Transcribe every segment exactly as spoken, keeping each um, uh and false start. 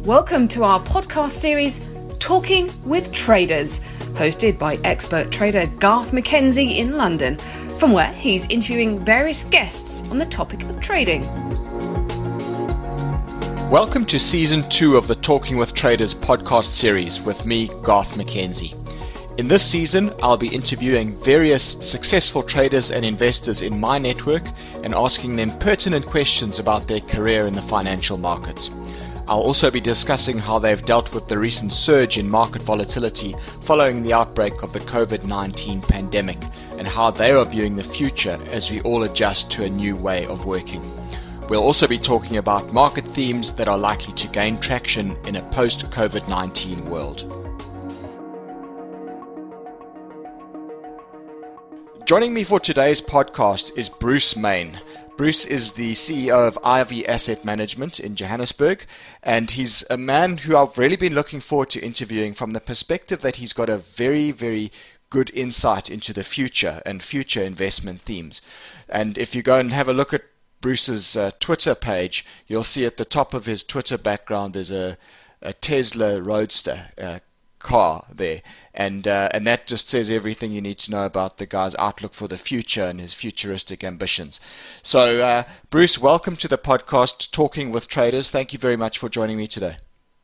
Welcome to our podcast series, Talking with Traders, hosted by expert trader Garth McKenzie in London, from where he's interviewing various guests on the topic of trading. Welcome to Season two of the Talking with Traders podcast series with me, Garth McKenzie. In this season, I'll be interviewing various successful traders and investors in my network and asking them pertinent questions about their career in the financial markets. I'll also be discussing how they've dealt with the recent surge in market volatility following the outbreak of the covid nineteen pandemic and how they are viewing the future as we all adjust to a new way of working. We'll also be talking about market themes that are likely to gain traction in a post-covid nineteen world. Joining me for today's podcast is Bruce Main. Bruce is the C E O of Ivy Asset Management in Johannesburg, and he's a man who I've really been looking forward to interviewing from the perspective that he's got a very, very good insight into the future and future investment themes. And if you go and have a look at Bruce's uh, Twitter page, you'll see at the top of his Twitter background there's a, a Tesla Roadster uh, car there, and uh, and that just says everything you need to know about the guy's outlook for the future and his futuristic ambitions. So uh, Bruce, welcome to the podcast Talking with Traders. Thank you very much for joining me today.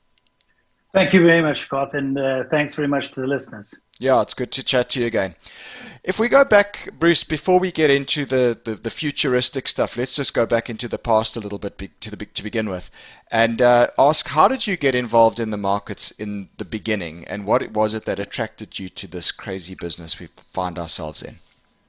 Thank you very much, Scott, and uh, thanks very much to the listeners. Yeah, it's good to chat to you again. If we go back, Bruce, before we get into the, the, the futuristic stuff, let's just go back into the past a little bit be, to the to begin with, and uh, ask, how did you get involved in the markets in the beginning, and what was it that attracted you to this crazy business we find ourselves in?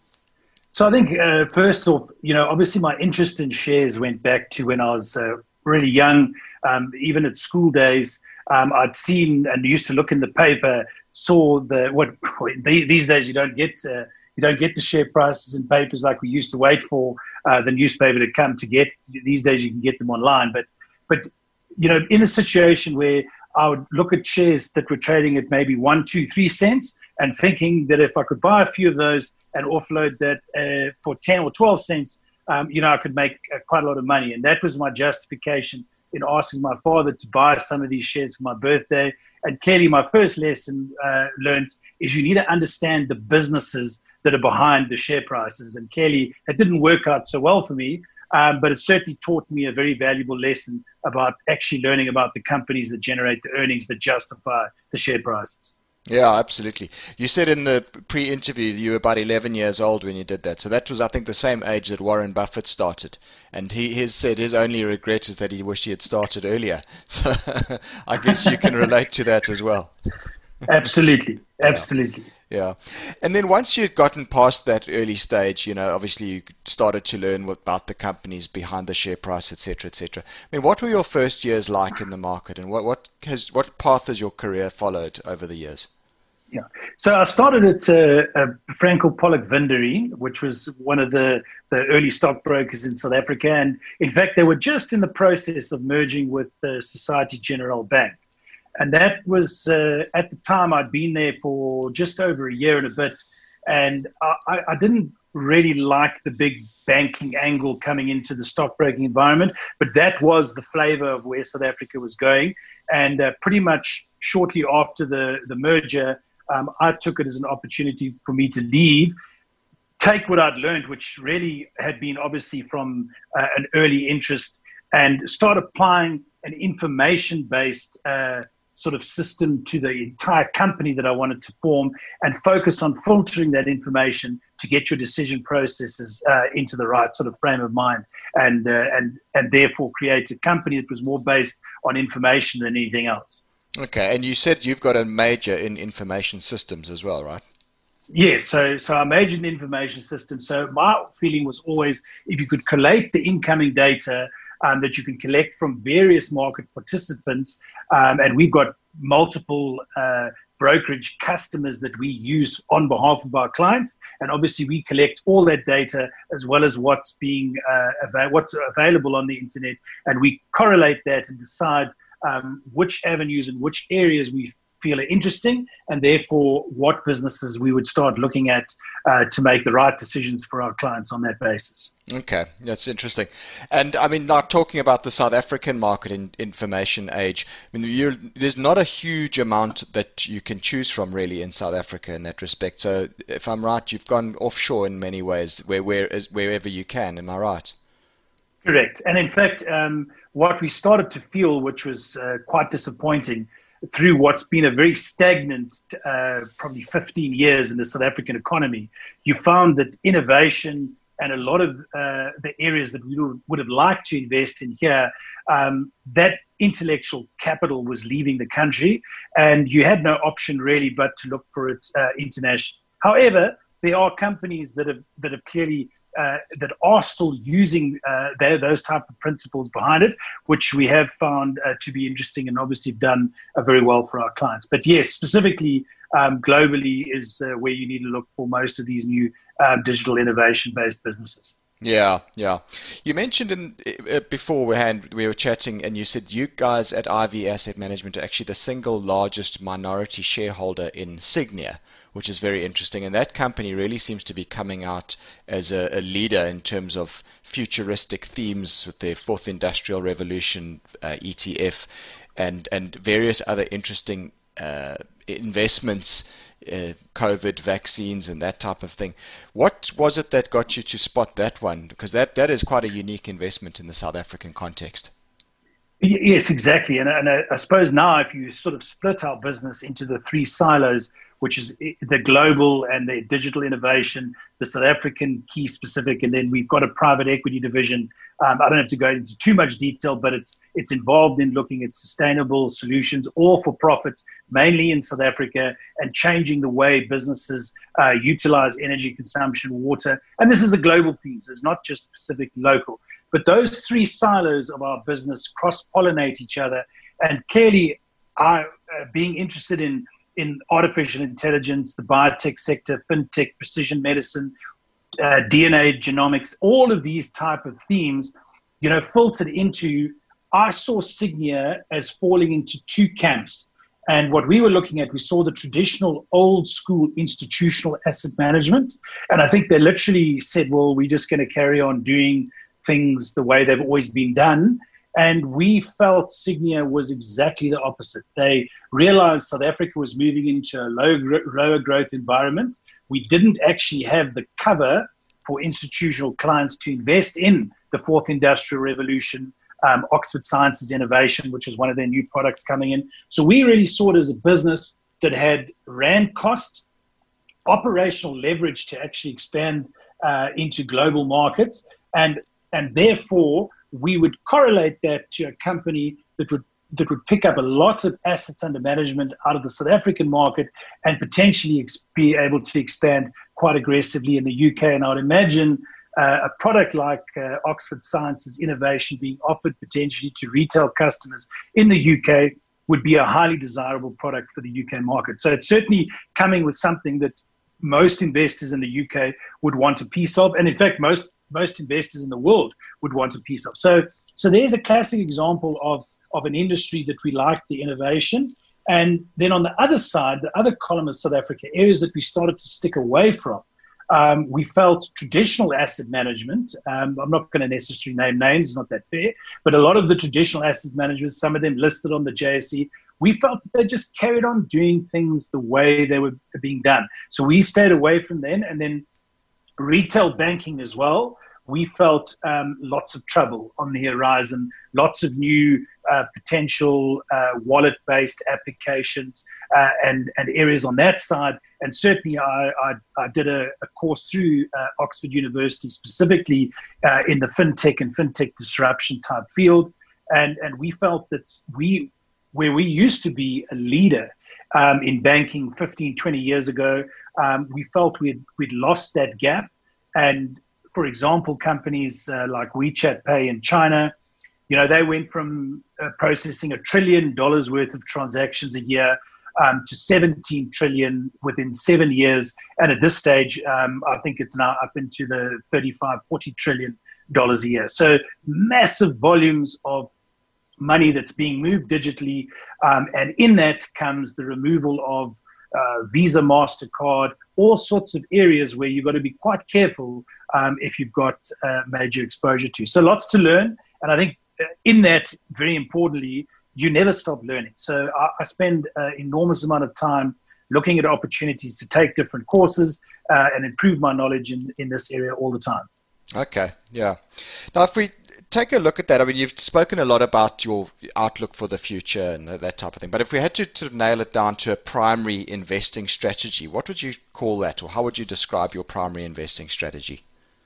So I think, uh, first off, you know, obviously my interest in shares went back to when I was uh, really young, um, even at school days. Um, I'd seen and used to look in the paper, saw the what these days you don't get uh, you don't get the share prices in papers like we used to wait for uh, the newspaper to come to get. These days you can get them online, but but you know, in a situation where I would look at shares that were trading at maybe one, two, three cents, and thinking that if I could buy a few of those and offload that uh, for ten or twelve cents, um, you know, I could make uh, quite a lot of money, and that was my justification in asking my father to buy some of these shares for my birthday. And clearly my first lesson uh, learned is you need to understand the businesses that are behind the share prices. And clearly that didn't work out so well for me, um, but it certainly taught me a very valuable lesson about actually learning about the companies that generate the earnings that justify the share prices. Yeah, absolutely. You said in the pre-interview you were about eleven years old when you did that. So that was, I think, the same age that Warren Buffett started. And he has said his only regret is that he wished he had started earlier. So I guess you can relate to that as well. Absolutely. Absolutely. Yeah. yeah. And then once you'd gotten past that early stage, you know, obviously you started to learn about the companies behind the share price, et cetera, et cetera. I mean, what were your first years like in the market, and what, what has what path has your career followed over the years? Yeah. So I started at uh, uh, Franco Pollock Vindery, which was one of the, the early stockbrokers in South Africa. And in fact, they were just in the process of merging with the Societe Generale Bank. And that was, uh, at the time, I'd been there for just over a year and a bit. And I, I didn't really like the big banking angle coming into the stockbroking environment, but that was the flavor of where South Africa was going. And uh, pretty much shortly after the, the merger, Um, I took it as an opportunity for me to leave, take what I'd learned, which really had been obviously from uh, an early interest, and start applying an information-based uh, sort of system to the entire company that I wanted to form, and focus on filtering that information to get your decision processes uh, into the right sort of frame of mind, and uh, and and therefore create a company that was more based on information than anything else. Okay, and you said you've got a major in information systems as well, right? Yes, so so I majored in information systems. So my feeling was always, if you could collate the incoming data um, that you can collect from various market participants, um, and we've got multiple uh, brokerage customers that we use on behalf of our clients, and obviously we collect all that data as well as what's being uh, av- what's available on the internet, and we correlate that and decide Um, which avenues and which areas we feel are interesting, and therefore what businesses we would start looking at uh, to make the right decisions for our clients on that basis. Okay, that's interesting. And I mean, now talking about the South African market in information age, I mean, you're, there's not a huge amount that you can choose from really in South Africa in that respect. So if I'm right, you've gone offshore in many ways, where, where, wherever you can. Am I right? Correct. And in fact, um, what we started to feel, which was uh, quite disappointing, through what's been a very stagnant, uh, probably fifteen years in the South African economy, you found that innovation and a lot of uh, the areas that we would have liked to invest in here, um, that intellectual capital was leaving the country, and you had no option really but to look for it uh, internationally. However, there are companies that have that have clearly Uh, that are still using uh, their, those type of principles behind it, which we have found uh, to be interesting and obviously done uh, very well for our clients. But yes, specifically um, globally is uh, where you need to look for most of these new uh, digital innovation-based businesses. Yeah, yeah. You mentioned in uh, beforehand we were chatting, and you said you guys at I V Asset Management are actually the single largest minority shareholder in Signia, which is very interesting. And that company really seems to be coming out as a, a leader in terms of futuristic themes with their Fourth Industrial Revolution uh, E T F and and various other interesting uh, investments. Uh, COVID vaccines and that type of thing. What was it that got you to spot that one? Because that, that is quite a unique investment in the South African context. Yes, exactly. And, and I, I suppose now if you sort of split our business into the three silos, which is the global and the digital innovation, the South African key specific, and then we've got a private equity division. Um, I don't have to go into too much detail, but it's it's involved in looking at sustainable solutions, all for profit, mainly in South Africa, and changing the way businesses uh, utilize energy consumption, water. And this is a global theme, so it's not just specific local. But those three silos of our business cross-pollinate each other, and clearly are uh, being interested in in artificial intelligence, the biotech sector, fintech, precision medicine, uh, D N A genomics, all of these type of themes, you know, filtered into, I saw Signia as falling into two camps. And what we were looking at, we saw the traditional old school institutional asset management. And I think they literally said, well, we're just going to carry on doing things the way they've always been done. And we felt Signia was exactly the opposite. They realized South Africa was moving into a low, lower growth environment. We didn't actually have the cover for institutional clients to invest in the Fourth Industrial Revolution, um, Oxford Sciences Innovation, which is one of their new products coming in. So we really saw it as a business that had rand cost, operational leverage to actually expand uh, into global markets, and and therefore we would correlate that to a company that would that would pick up a lot of assets under management out of the South African market and potentially ex- be able to expand quite aggressively in the U K. And I would imagine uh, a product like uh, Oxford Sciences Innovation being offered potentially to retail customers in the U K would be a highly desirable product for the U K market. So it's certainly coming with something that most investors in the U K would want a piece of. And in fact, most most investors in the world would want a piece of. So so there's a classic example of, of an industry that we like the innovation. And then on the other side, the other column of South Africa, areas that we started to stick away from, um, we felt traditional asset management. Um, I'm not going to necessarily name names, it's not that fair, but a lot of the traditional asset managers, some of them listed on the J S E, we felt that they just carried on doing things the way they were being done. So we stayed away from them. And then retail banking as well, we felt um, lots of trouble on the horizon, lots of new uh, potential uh, wallet-based applications uh, and, and areas on that side. And certainly I, I, I did a, a course through uh, Oxford University, specifically uh, in the fintech and fintech disruption type field. And, and we felt that we, where we used to be a leader um, in banking fifteen, twenty years ago, um, we felt we'd, we'd lost that gap. And for example, companies uh, like WeChat Pay in China, you know, they went from uh, processing a trillion dollars worth of transactions a year um, to seventeen trillion within seven years. And at this stage, um, I think it's now up into the thirty-five, forty trillion dollars a year. So massive volumes of money that's being moved digitally. Um, and in that comes the removal of uh, Visa, MasterCard, all sorts of areas where you've got to be quite careful um, if you've got uh, major exposure to. So lots to learn. And I think in that, very importantly, you never stop learning. So I, I spend an enormous amount of time looking at opportunities to take different courses uh, and improve my knowledge in, in this area all the time. Okay, yeah. Now, if we take a look at that, I mean, you've spoken a lot about your outlook for the future and that type of thing, but if we had to sort of nail it down to a primary investing strategy, what would you call that, or how would you describe your primary investing strategy?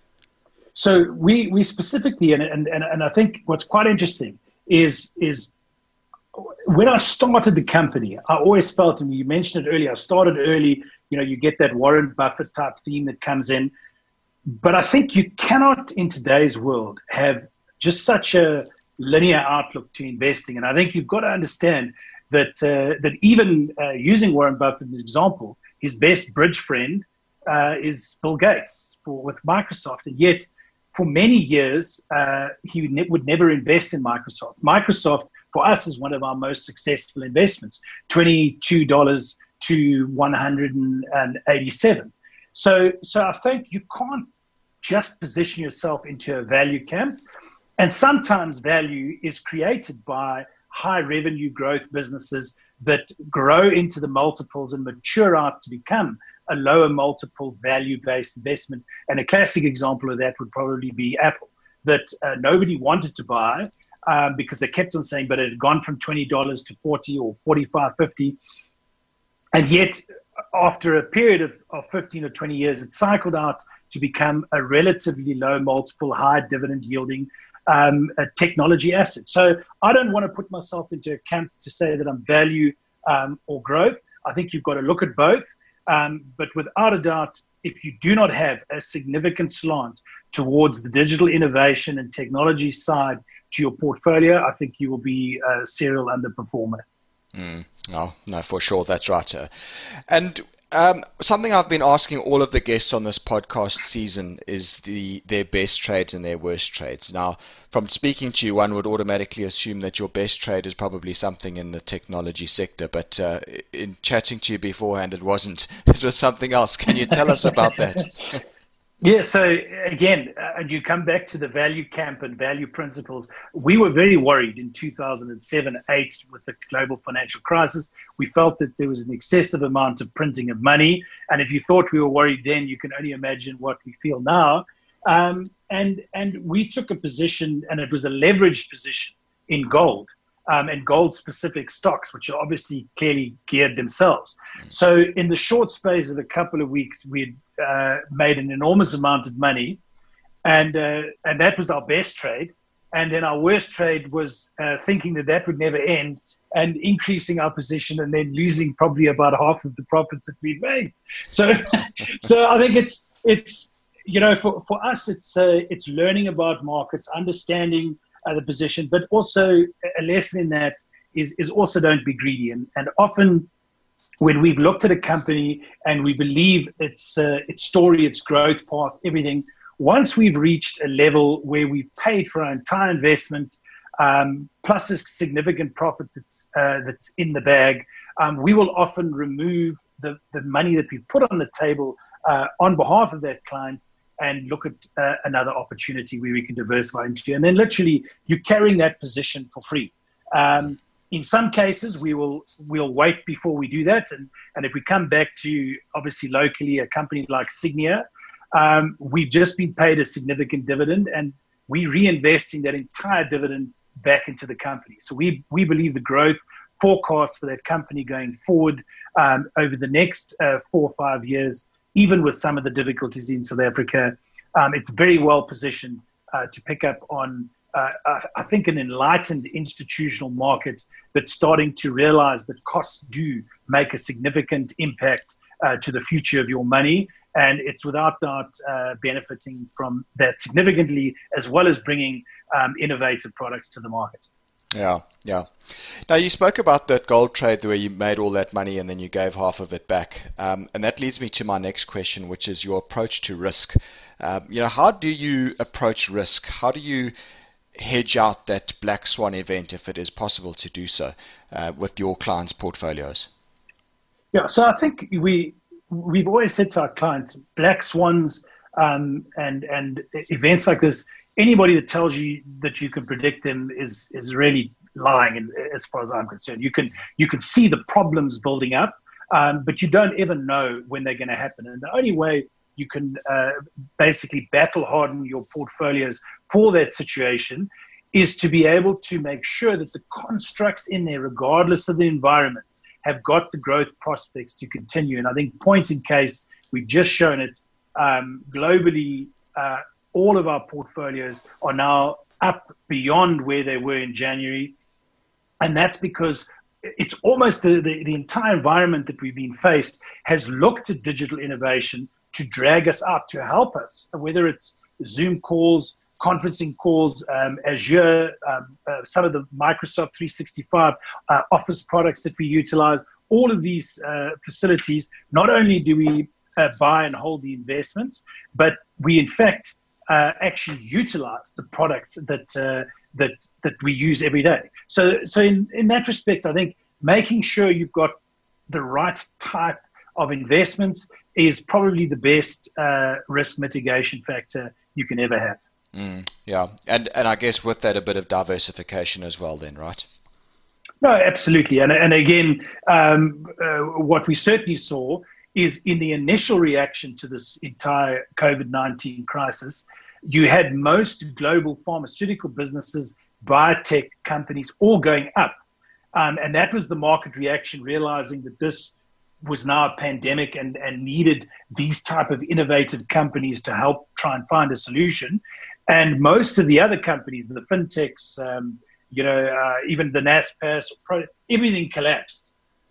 So we we specifically, and and, and I think what's quite interesting is is when I started the company, I always felt, and you mentioned it earlier, I started early, you know, you get that Warren Buffett type theme that comes in. But I think you cannot, in today's world, have just such a linear outlook to investing. And I think you've got to understand that uh, that even uh, using Warren Buffett as an example, his best bridge friend uh, is Bill Gates for, with Microsoft. And yet, for many years, uh, he ne- would never invest in Microsoft. Microsoft, for us, is one of our most successful investments, twenty-two dollars to one hundred eighty-seven. So, so I think you can't just position yourself into a value camp. And sometimes value is created by high revenue growth businesses that grow into the multiples and mature out to become a lower multiple value-based investment. And a classic example of that would probably be Apple, that uh, nobody wanted to buy um, because they kept on saying, but it had gone from twenty dollars to forty or forty-five, fifty. And yet, after a period of, of fifteen or twenty years, it cycled out to become a relatively low multiple, high dividend yielding um, a technology asset. So I don't want to put myself into a camp to say that I'm value um, or growth. I think you've got to look at both. Um, but without a doubt, if you do not have a significant slant towards the digital innovation and technology side to your portfolio, I think you will be a serial underperformer. Mm, no, no, for sure. That's right. Uh, and um, something I've been asking all of the guests on this podcast season is the their best trades and their worst trades. Now, from speaking to you, one would automatically assume that your best trade is probably something in the technology sector. But uh, in chatting to you beforehand, it wasn't. It was something else. Can you tell us about that? Yeah, so again, uh, you come back to the value camp and value principles. We were very worried in two thousand seven, eight with the global financial crisis. We felt that there was an excessive amount of printing of money. And if you thought we were worried then, you can only imagine what we feel now. Um, and, and we took a position, and it was a leveraged position in gold. Um, and gold-specific stocks, which are obviously clearly geared themselves. So in the short space of a couple of weeks, we had uh, made an enormous amount of money, and uh, and that was our best trade. And then our worst trade was uh, thinking that that would never end and increasing our position and then losing probably about half of the profits that we made. So, so I think it's it's you know for, for us it's uh, it's learning about markets, understanding Uh, the position, but also a lesson in that is is also don't be greedy. And, and often when we've looked at a company and we believe its uh, its story, its growth path, everything, once we've reached a level where we've paid for our entire investment, um, plus a significant profit that's uh, that's in the bag, um, we will often remove the, the money that we put on the table uh, on behalf of that client and look at uh, another opportunity where we can diversify into. And then literally you're carrying that position for free. Um, in some cases, we will we'll wait before we do that. And, and if we come back to, obviously, locally, a company like Signia, um, we've just been paid a significant dividend, and we're reinvesting that entire dividend back into the company. So we, we believe the growth forecast for that company going forward um, over the next uh, four or five years, even with some of the difficulties in South Africa, um, it's very well positioned uh, to pick up on, uh, I think, an enlightened institutional market that's starting to realize that costs do make a significant impact uh, to the future of your money. And it's without doubt uh, benefiting from that significantly, as well as bringing um, innovative products to the market. Yeah, yeah. Now, you spoke about that gold trade where you made all that money and then you gave half of it back. Um, and that leads me to my next question, which is your approach to risk. Um, you know, how do you approach risk? How do you hedge out that black swan event if it is possible to do so uh, with your clients' portfolios? Yeah, so I think we we've always said to our clients, black swans um, and and events like this, anybody that tells you that you can predict them is is really lying. And as far as I'm concerned, you can you can see the problems building up, um, but you don't ever know when they're going to happen. And the only way you can uh, basically battle harden your portfolios for that situation is to be able to make sure that the constructs in there, regardless of the environment, have got the growth prospects to continue. And I think point in case, we've just shown it um, globally, uh, all of our portfolios are now up beyond where they were in January. And that's because it's almost the, the, the entire environment that we've been faced has looked at digital innovation to drag us up, to help us, whether it's Zoom calls, conferencing calls, um, Azure, um, uh, some of the Microsoft three sixty-five uh, Office products that we utilize, all of these uh, facilities. Not only do we uh, buy and hold the investments, but we in fact uh, actually utilize the products that uh, that that we use every day. So, so in, in that respect, I think making sure you've got the right type of investments is probably the best uh, risk mitigation factor you can ever have. Mm, yeah, and and I guess with that a bit of diversification as well then, right? No, absolutely. And and again, um, uh, what we certainly saw is in the initial reaction to this entire COVID nineteen crisis, you had most global pharmaceutical businesses, biotech companies, all going up. Um, and that was the market reaction, realizing that this was now a pandemic and, and needed these type of innovative companies to help try and find a solution. And most of the other companies, the fintechs, um, you know, uh, even the NASPAS, everything collapsed.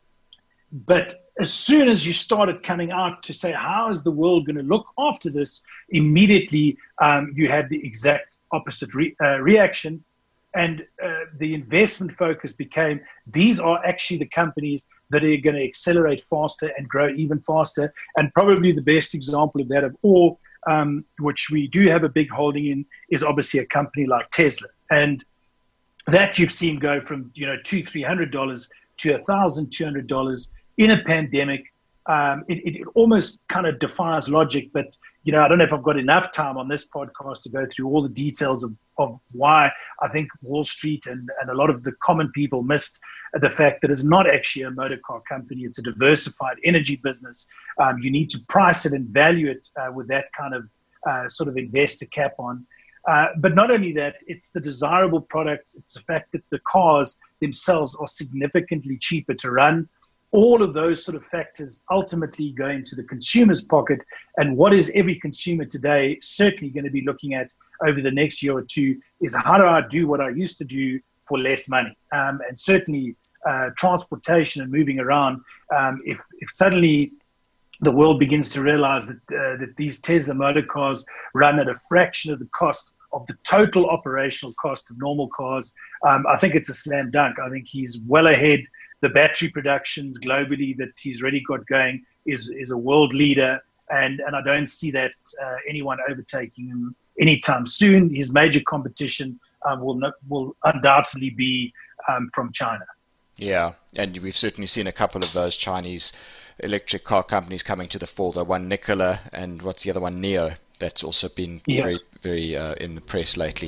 But as soon as you started coming out to say, how is the world going to look after this, immediately um, you had the exact opposite re- uh, reaction. And uh, the investment focus became, these are actually the companies that are going to accelerate faster and grow even faster. And probably the best example of that of all, um, which we do have a big holding in, is obviously a company like Tesla. And that you've seen go from, you know, two, three hundred dollars to a thousand two hundred dollars in a pandemic. Um, it, it almost kind of defies logic, but you know, I don't know if I've got enough time on this podcast to go through all the details of, of why I think Wall Street and, and a lot of the common people missed the fact that it's not actually a motor car company. It's a diversified energy business. Um, you need to price it and value it uh, with that kind of uh, sort of investor cap on. Uh, but not only that, it's the desirable products. It's the fact that the cars themselves are significantly cheaper to run. All of those sort of factors ultimately go into the consumer's pocket. And what is every consumer today certainly going to be looking at over the next year or two is, how do I do what I used to do for less money? Um, and certainly uh, transportation and moving around. Um, if, if suddenly the world begins to realize that, uh, that these Tesla motor cars run at a fraction of the cost of the total operational cost of normal cars, um, I think it's a slam dunk. I think he's well ahead. The battery productions globally that he's already got going is, is a world leader, and, and I don't see that uh, anyone overtaking him anytime soon. His major competition um, will not, will undoubtedly be um, from China. Yeah, and we've certainly seen a couple of those Chinese electric car companies coming to the fore. The one Nikola and what's the other one, Neo, that's also been yeah. very, very uh, in the press lately.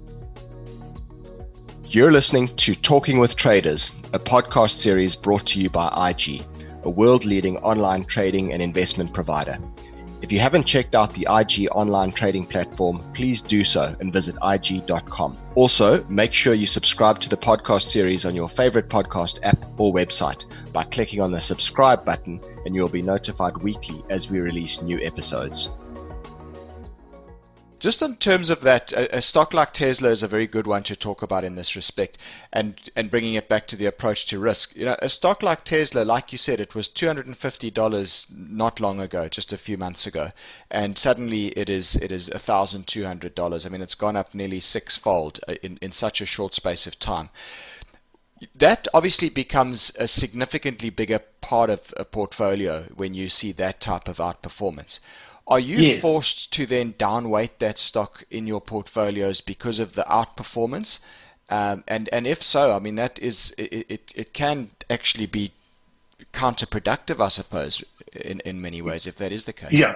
You're listening to Talking with Traders, a podcast series brought to you by I G, a world-leading online trading and investment provider. If you haven't checked out the I G online trading platform, please do so and visit I G dot com. Also, make sure you subscribe to the podcast series on your favorite podcast app or website by clicking on the subscribe button, and you'll be notified weekly as we release new episodes. Just in terms of that, a, a stock like Tesla is a very good one to talk about in this respect, and, and bringing it back to the approach to risk. You know, a stock like Tesla, like you said, it was two hundred fifty dollars not long ago, just a few months ago, and suddenly it is it is one thousand two hundred dollars. I mean, it's gone up nearly sixfold in, in such a short space of time. That obviously becomes a significantly bigger part of a portfolio when you see that type of outperformance. Are you Yes. forced to then downweight that stock in your portfolios because of the outperformance? Um, and and if so, I mean that is it, it. It can actually be counterproductive, I suppose, in in many ways, if that is the case. Yeah.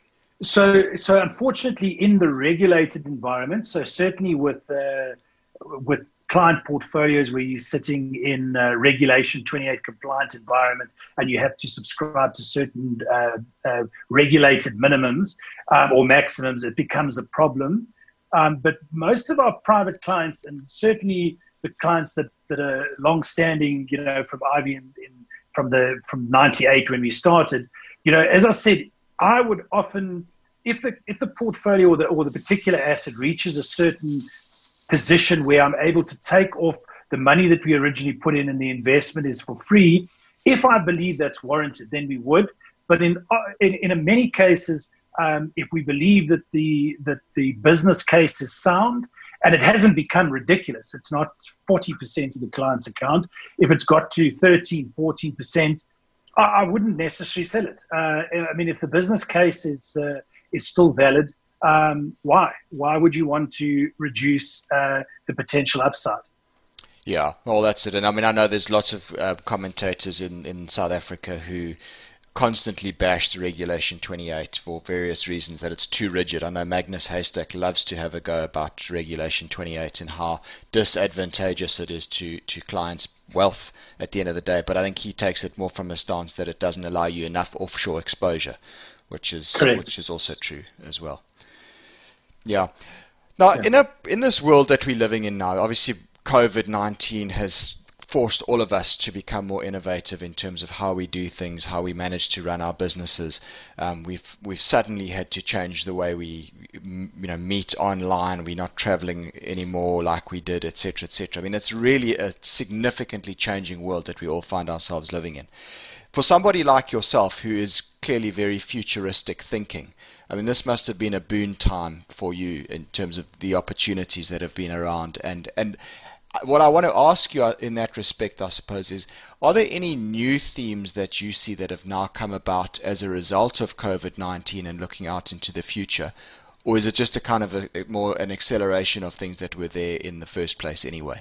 So so unfortunately, in the regulated environment, so certainly with uh, with client portfolios where you're sitting in uh, Regulation twenty-eight compliant environment and you have to subscribe to certain uh, uh, regulated minimums um, or maximums, it becomes a problem. Um, but most of our private clients, and certainly the clients that, that are long-standing, you know, from Ivy in, in, from the from ninety-eight when we started, you know, as I said, I would often, if the if the portfolio or the or the particular asset reaches a certain position where I'm able to take off the money that we originally put in and the investment is for free, if I believe that's warranted, then we would. But in in, in many cases, um, if we believe that the that the business case is sound and it hasn't become ridiculous, it's not forty percent of the client's account. If it's got to thirteen, fourteen percent, I, I wouldn't necessarily sell it. Uh, I mean, if the business case is uh, is still valid, Um, why? Why would you want to reduce uh, the potential upside? Yeah, well, that's it. And I mean, I know there's lots of uh, commentators in, in South Africa who constantly bash the Regulation twenty-eight for various reasons, that it's too rigid. I know Magnus Haystack loves to have a go about Regulation twenty-eight and how disadvantageous it is to, to clients' wealth at the end of the day. But I think he takes it more from a stance that it doesn't allow you enough offshore exposure, which is Correct. which is also true as well. Yeah. Now, Yeah. in a in this world that we're living in now, obviously COVID nineteen has forced all of us to become more innovative in terms of how we do things, how we manage to run our businesses. Um, we've we've suddenly had to change the way we you know meet online. We're not traveling anymore like we did, et cetera, et cetera. I mean, it's really a significantly changing world that we all find ourselves living in. For somebody like yourself, who is clearly very futuristic thinking, I mean, this must have been a boon time for you in terms of the opportunities that have been around. And and what I want to ask you in that respect, I suppose, is, are there any new themes that you see that have now come about as a result of COVID nineteen and looking out into the future? Or is it just a kind of a, a more an acceleration of things that were there in the first place anyway?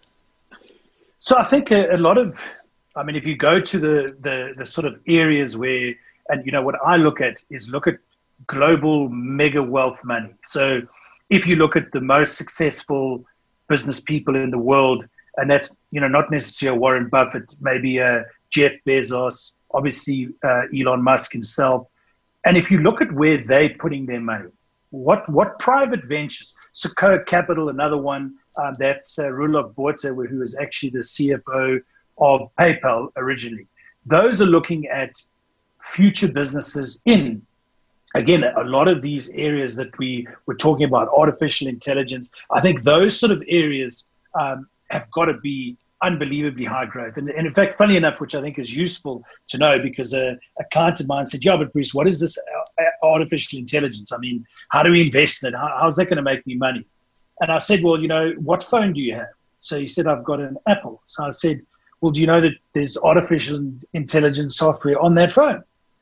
So I think a, a lot of, I mean, if you go to the, the, the sort of areas where, and you know, what I look at is look at global mega wealth money. So if you look at the most successful business people in the world, and that's, you know, not necessarily Warren Buffett, maybe uh, Jeff Bezos, obviously uh, Elon Musk himself. And if you look at where they're putting their money, what what private ventures, Sequoia Capital, another one, um, that's uh, Roelof Botha, who is actually the C F O of PayPal originally. Those are looking at future businesses in, again, a lot of these areas that we were talking about, artificial intelligence. I think those sort of areas um, have got to be unbelievably high growth. And, and in fact, funny enough, which I think is useful to know, because a, a client of mine said, yeah, but Bruce, what is this artificial intelligence? I mean, how do we invest in it? How, how's that going to make me money? And I said, well, you know, what phone do you have? So he said, I've got an Apple. So I said, well, do you know that there's artificial intelligence software on that phone?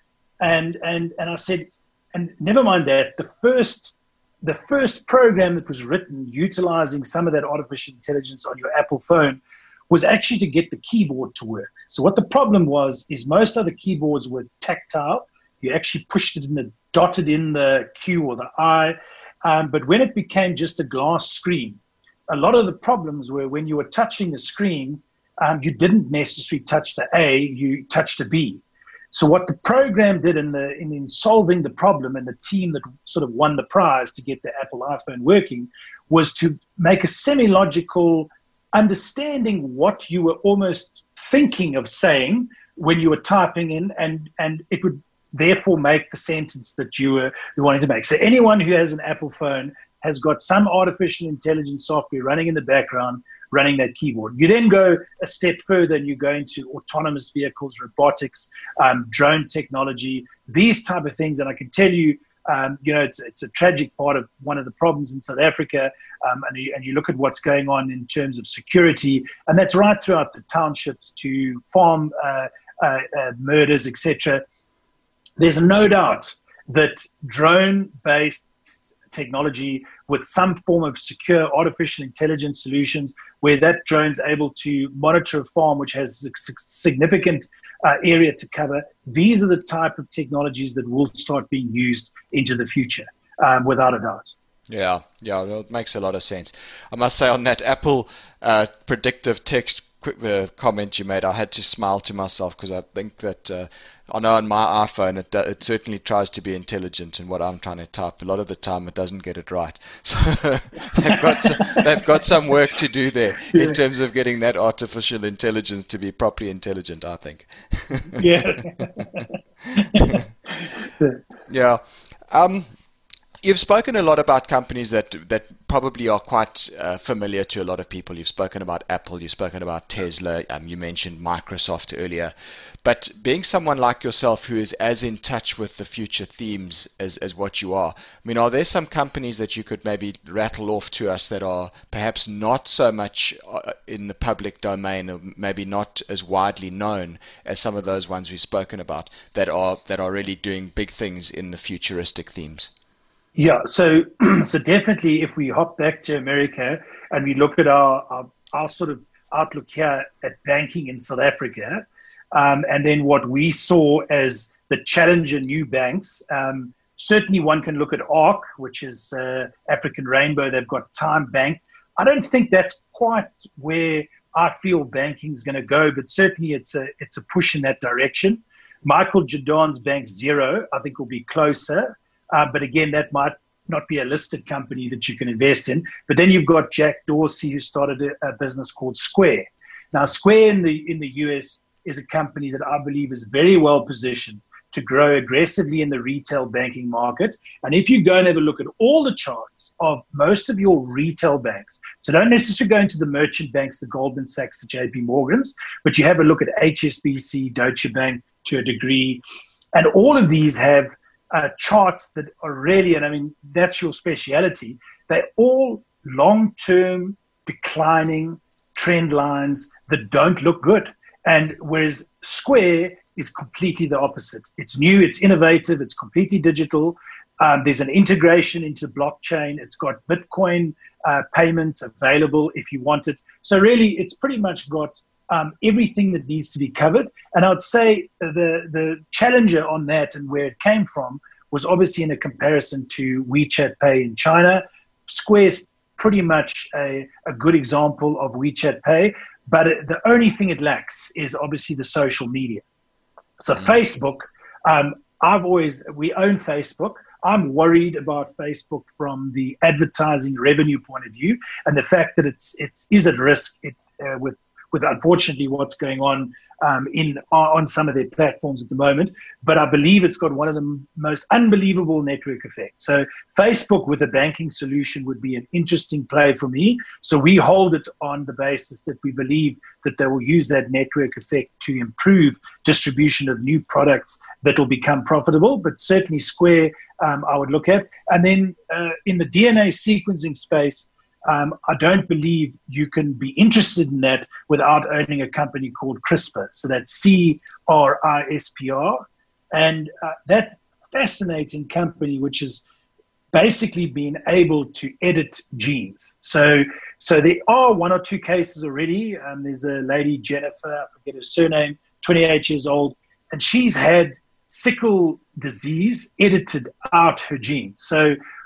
And and and I said, and never mind that, the first the first program that was written utilizing some of that artificial intelligence on your Apple phone was actually to get the keyboard to work. So what the problem was is most other keyboards were tactile. You actually pushed it in the dotted in the Q or the I. Um, but when it became just a glass screen, a lot of the problems were when you were touching the screen, um, you didn't necessarily touch the A, you touched a B. So what the program did in the in, in solving the problem, and the team that sort of won the prize to get the Apple iPhone working, was to make a semi-logical understanding what you were almost thinking of saying when you were typing in, and, and it would therefore make the sentence that you were you wanting to make. So anyone who has an Apple phone has got some artificial intelligence software running in the background, running that keyboard. You then go a step further and you go into autonomous vehicles, robotics, um, drone technology, these type of things. And I can tell you, um, you know, it's it's a tragic part of one of the problems in South Africa. Um, and, you, and you look at what's going on in terms of security, and that's right throughout the townships to farm uh, uh, uh, murders, et cetera. There's no doubt that drone-based technology with some form of secure artificial intelligence solutions where that drone's able to monitor a farm which has a significant uh, area to cover. These are the type of technologies that will start being used into the future, um, without a doubt. Yeah, yeah, well, it makes a lot of sense. I must say on that Apple uh, predictive text quick, uh, comment you made, I had to smile to myself because I think that uh, I know on my iPhone it, it certainly tries to be intelligent in what I'm trying to type. A lot of the time it doesn't get it right. So they've got some, they've got some work to do there yeah. in terms of getting that artificial intelligence to be properly intelligent, I think. Yeah. yeah. Um, You've spoken a lot about companies that that probably are quite uh, familiar to a lot of people. You've spoken about Apple, you've spoken about Tesla, um, you mentioned Microsoft earlier. But being someone like yourself who is as in touch with the future themes as, as what you are, I mean, are there some companies that you could maybe rattle off to us that are perhaps not so much in the public domain or maybe not as widely known as some of those ones we've spoken about that are that are really doing big things in the futuristic themes? Yeah, so so definitely if we hop back to America and we look at our, our, our sort of outlook here at banking in South Africa, um, and then what we saw as the challenger new banks, um, certainly one can look at ARC, which is uh, African Rainbow. They've got Time Bank. I don't think that's quite where I feel banking is going to go, but certainly it's a, it's a push in that direction. Michael Jordan's Bank Zero, I think, will be closer. Uh, but again, that might not be a listed company that you can invest in. But then you've got Jack Dorsey, who started a, a business called Square. Now, Square in the in the U S is a company that I believe is very well positioned to grow aggressively in the retail banking market. And if you go and have a look at all the charts of most of your retail banks, so don't necessarily go into the merchant banks, the Goldman Sachs, the J P Morgans, but you have a look at H S B C, Deutsche Bank to a degree, and all of these have Uh, charts that are really, and I mean, that's your speciality, they're all long-term declining trend lines that don't look good. And whereas Square is completely the opposite. It's new, it's innovative, it's completely digital. Um, there's an integration into blockchain. It's got Bitcoin uh, payments available if you want it. So really, it's pretty much got Um, everything that needs to be covered. And I would say the the challenger on that and where it came from was obviously in a comparison to WeChat Pay in China. Square is pretty much a, a good example of WeChat Pay, but it, the only thing it lacks is obviously the social media. So mm-hmm. Facebook, um, I've always, we own Facebook. I'm worried about Facebook from the advertising revenue point of view, and the fact that it's it's is at risk it, uh, with with unfortunately what's going on um, in on some of their platforms at the moment. But I believe it's got one of the most unbelievable network effects. So Facebook with a banking solution would be an interesting play for me. So we hold it on the basis that we believe that they will use that network effect to improve distribution of new products that will become profitable. But certainly Square um, I would look at. And then uh, in the D N A sequencing space, Um, I don't believe you can be interested in that without owning a company called CRISPR. So that's C R I S P R. And uh, that fascinating company, which has basically been able to edit genes. So so there are one or two cases already. Um, there's a lady, Jennifer, I forget her surname, twenty-eight years old, and she's had sickle disease edited out her genes. So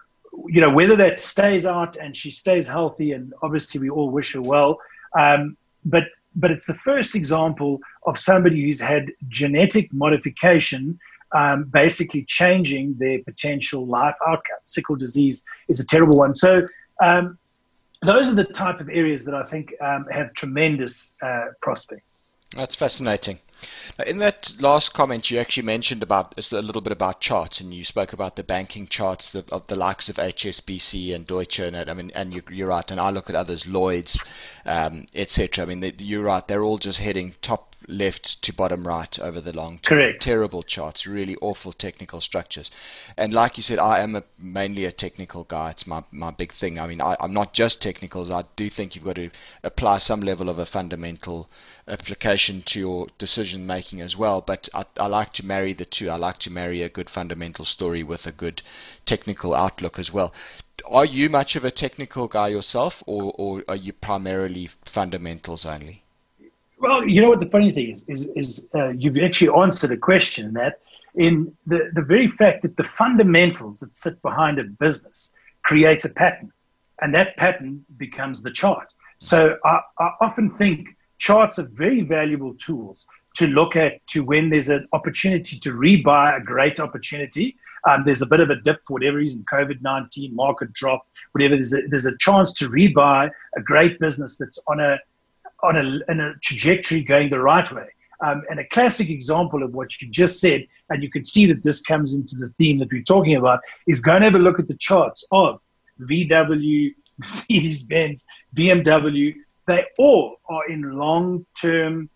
you know, whether that stays out and she stays healthy, and obviously we all wish her well, um, but but it's the first example of somebody who's had genetic modification um, basically changing their potential life outcome. Sickle disease is a terrible one. So um, those are the type of areas that I think um, have tremendous uh, prospects. That's fascinating. Now, in that last comment, you actually mentioned about a little bit about charts, and you spoke about the banking charts of, of the likes of H S B C and Deutsche, and I mean, and you, you're right. And I look at others, Lloyd's, um, et cetera. I mean, they, you're right; they're all just heading top left to bottom right over the long term. Correct. Terrible charts, really awful technical structures. And like you said, I am a, mainly a technical guy. It's my, my big thing. I mean, I, I'm not just technicals. I do think you've got to apply some level of a fundamental application to your decision making as well. But I, I like to marry the two. I like to marry a good fundamental story with a good technical outlook as well. Are you much of a technical guy yourself, or, or are you primarily fundamentals only? Well, you know what the funny thing is, is, is uh, you've actually answered a question that in the, the very fact that the fundamentals that sit behind a business create a pattern, and that pattern becomes the chart. So I, I often think charts are very valuable tools to look at to when there's an opportunity to rebuy a great opportunity. Um, there's a bit of a dip for whatever reason, COVID nineteen, market drop, whatever. There's a, there's a chance to rebuy a great business that's on a on a, on a trajectory going the right way. Um, and a classic example of what you just said, and you can see that this comes into the theme that we're talking about, is go and have a look at the charts of V W, Mercedes-Benz, B M W. They all are in long-term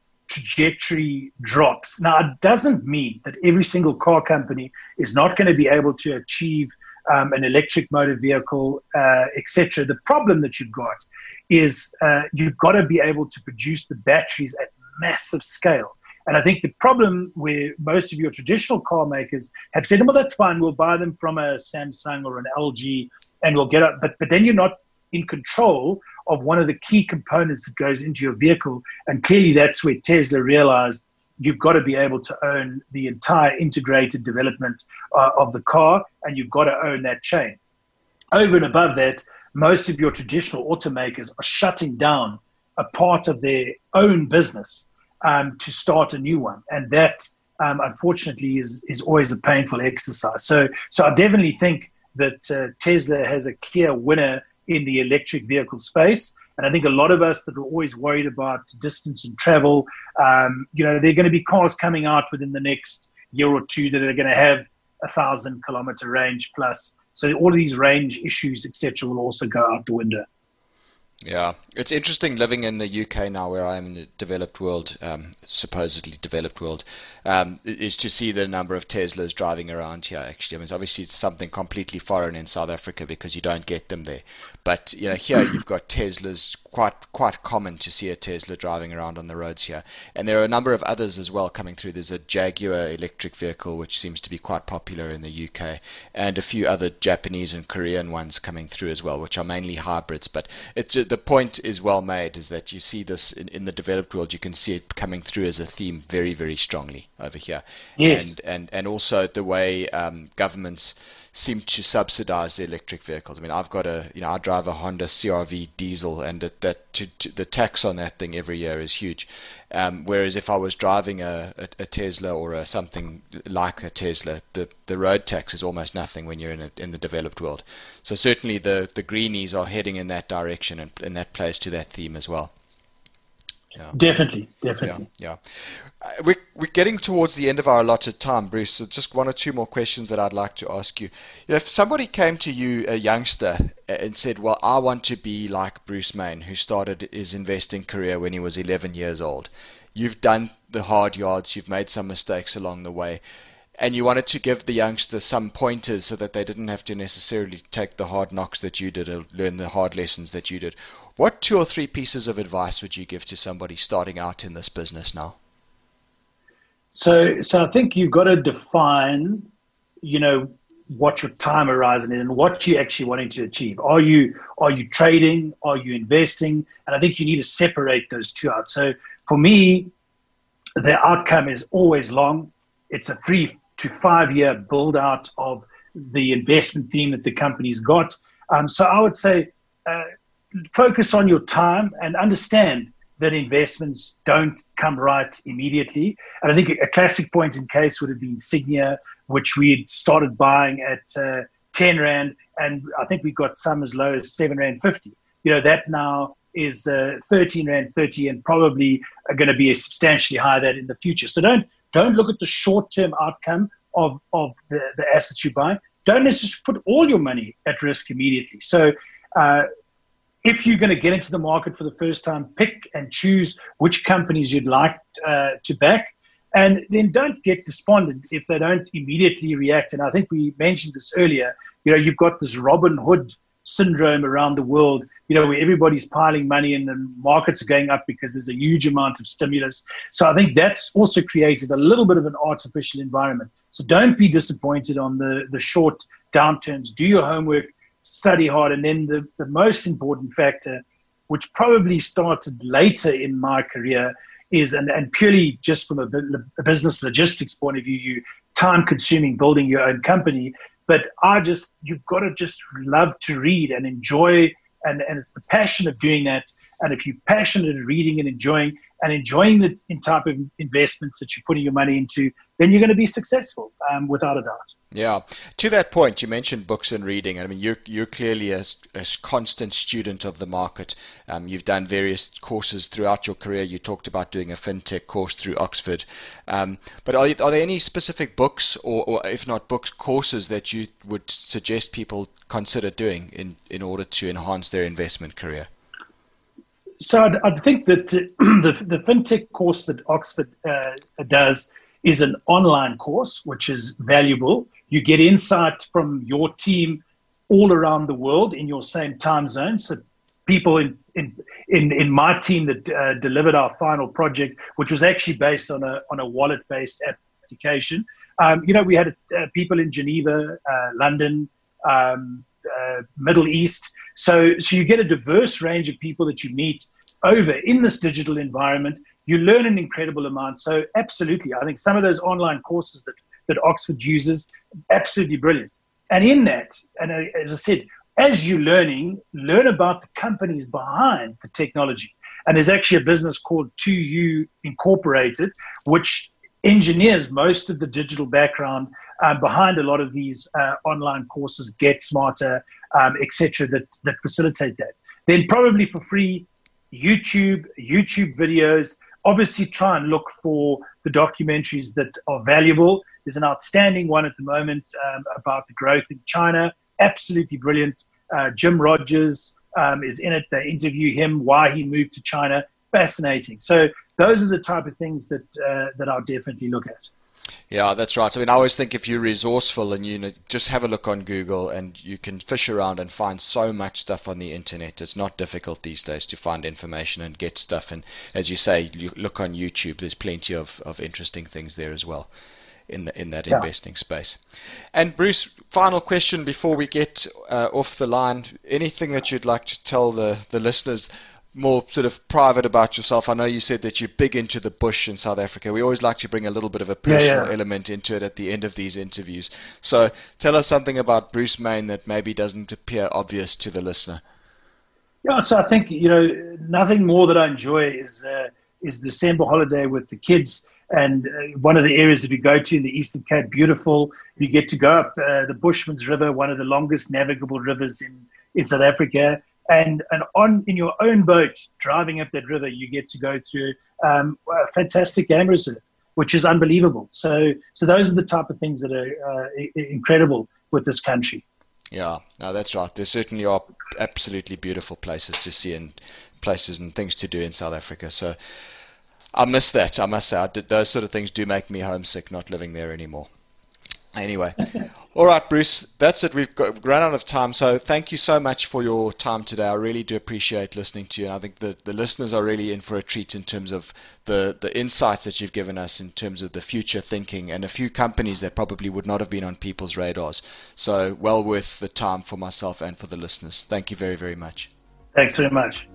trajectory drops. Now, it doesn't mean that every single car company is not going to be able to achieve um, an electric motor vehicle, uh, et cetera. The problem that you've got is uh, you've got to be able to produce the batteries at massive scale. And I think the problem where most of your traditional car makers have said, well, that's fine, we'll buy them from a Samsung or an L G and we'll get up. But, but then you're not in control of one of the key components that goes into your vehicle. And clearly that's where Tesla realized you've got to be able to own the entire integrated development uh, of the car, and you've got to own that chain. Over and above that, most of your traditional automakers are shutting down a part of their own business um, to start a new one. And that, um, unfortunately, is, is always a painful exercise. So, so I definitely think that uh, Tesla has a clear winner in the electric vehicle space. And I think a lot of us that were always worried about distance and travel, um, you know, there are going to be cars coming out within the next year or two that are going to have a thousand kilometer range plus. So all of these range issues, et cetera, will also go out the window. Yeah, it's interesting living in the U K now, where I am in the developed world, um, supposedly developed world, um, is to see the number of Teslas driving around here. Actually, I mean, obviously it's something completely foreign in South Africa because you don't get them there. But you know, here you've got Teslas. Quite quite common to see a Tesla driving around on the roads here, and there are a number of others as well coming through. There's a Jaguar electric vehicle which seems to be quite popular in the U K, and a few other Japanese and Korean ones coming through as well, which are mainly hybrids. But it's the point is well made, is that you see this in, in the developed world. You can see it coming through as a theme very very strongly over here. Yes. and and and also the way um, governments seem to subsidize the electric vehicles. I mean, I've got a, you know, I drive a Honda C R V diesel, and that, that to, to, the tax on that thing every year is huge. Um, whereas if I was driving a, a, a Tesla or a, something like a Tesla, the, the road tax is almost nothing when you're in a, in the developed world. So certainly the, the greenies are heading in that direction, and, and that plays to that theme as well. Yeah. Definitely, definitely. Yeah, yeah. Uh, we're, we're getting towards the end of our allotted time, Bruce. So just one or two more questions that I'd like to ask you. You know, if somebody came to you, a youngster, and said, well, I want to be like Bruce Main, who started his investing career when he was eleven years old. You've done the hard yards, you've made some mistakes along the way, and you wanted to give the youngster some pointers so that they didn't have to necessarily take the hard knocks that you did or learn the hard lessons that you did. What two or three pieces of advice would you give to somebody starting out in this business now? So, so I think you've got to define, you know, what your time horizon is and what you're actually wanting to achieve. Are you are you trading? Are you investing? And I think you need to separate those two out. So for me, the outcome is always long. It's a three to five year build out of the investment theme that the company's got. Um, so I would say, uh, focus on your time and understand that investments don't come right immediately. And I think a classic point in case would have been Signia, which we had started buying at uh, ten Rand, and I think we got some as low as seven Rand fifty. You know, that now is uh, thirteen Rand thirty, and probably going to be substantially higher than in the future. So don't don't look at the short-term outcome of, of the, the assets you buy. Don't necessarily put all your money at risk immediately. So uh, if you're going to get into the market for the first time, pick and choose which companies you'd like uh, to back. And then don't get despondent if they don't immediately react. And I think we mentioned this earlier. You know, you've got this Robin Hood syndrome around the world, you know, where everybody's piling money in and markets are going up because there's a huge amount of stimulus. So I think that's also created a little bit of an artificial environment. So don't be disappointed on the, the short downturns. Do your homework, study hard. And then the, the most important factor, which probably started later in my career, is, and, and purely just from a, a business logistics point of view, you time consuming building your own company. But I just, you've got to just love to read and enjoy, and, and it's the passion of doing that. And if you're passionate at reading and enjoying and enjoying the type of investments that you're putting your money into, then you're going to be successful, um, without a doubt. Yeah. To that point, you mentioned books and reading. I mean, you're, you're clearly a, a constant student of the market. Um, you've done various courses throughout your career. You talked about doing a fintech course through Oxford. Um, but are, are there any specific books, or, or if not books, courses that you would suggest people consider doing in, in order to enhance their investment career? So I'd, I'd think that uh, the, the fintech course that Oxford uh, does is an online course, which is valuable. You get insight from your team all around the world in your same time zone. So people in in in, in my team that uh, delivered our final project, which was actually based on a on a wallet-based application. Um, you know, we had uh, people in Geneva, uh, London, um, uh, Middle East. So so you get a diverse range of people that you meet over in this digital environment. You learn an incredible amount. So absolutely, I think some of those online courses that, that Oxford uses, absolutely brilliant. And in that, and as I said, as you're learning, learn about the companies behind the technology. And there's actually a business called two U Incorporated, which engineers most of the digital background uh, behind a lot of these uh, online courses, Get Smarter, um, et cetera, that, that facilitate that. Then probably for free, YouTube, YouTube videos. Obviously, try and look for the documentaries that are valuable. There's an outstanding one at the moment um, about the growth in China. Absolutely brilliant. Uh, Jim Rogers um, is in it. They interview him, why he moved to China. Fascinating. So those are the type of things that uh, that I'll definitely look at. Yeah, that's right. I mean, I always think if you're resourceful and you know, just have a look on Google, and you can fish around and find so much stuff on the internet. It's not difficult these days to find information and get stuff. And as you say, you look on YouTube, there's plenty of, of interesting things there as well in the, in that yeah. investing space. And Bruce, final question before we get uh, off the line. Anything that you'd like to tell the, the listeners more sort of private about yourself? I know you said that you're big into the bush in South Africa. We always like to bring a little bit of a personal yeah, yeah. element into it at the end of these interviews. So tell us something about Bruce Main that maybe doesn't appear obvious to the listener. Yeah, so I think, you know, nothing more that I enjoy is uh, is December holiday with the kids. And uh, one of the areas that we go to in the Eastern Cape, beautiful. You get to go up uh, the Bushman's River, one of the longest navigable rivers in, in South Africa. And and on in your own boat, driving up that river, you get to go through um, a fantastic game reserve, which is unbelievable. So so those are the type of things that are uh, incredible with this country. Yeah, no, that's right. There certainly are absolutely beautiful places to see and places and things to do in South Africa. So I miss that. I must say, I did, those sort of things do make me homesick not living there anymore. Anyway, all right, Bruce, that's it. We've got, run out of time. So thank you so much for your time today. I really do appreciate listening to you. And I think the, the listeners are really in for a treat in terms of the, the insights that you've given us in terms of the future thinking and a few companies that probably would not have been on people's radars. So well worth the time for myself and for the listeners. Thank you very, very much. Thanks very much.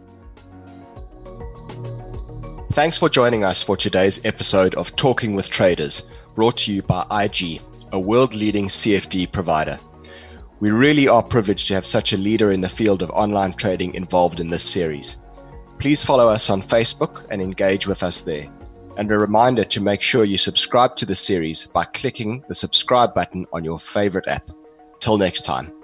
Thanks for joining us for today's episode of Talking with Traders, brought to you by I G, a world-leading C F D provider. We really are privileged to have such a leader in the field of online trading involved in this series. Please follow us on Facebook and engage with us there. And a reminder to make sure you subscribe to the series by clicking the subscribe button on your favorite app. Till next time.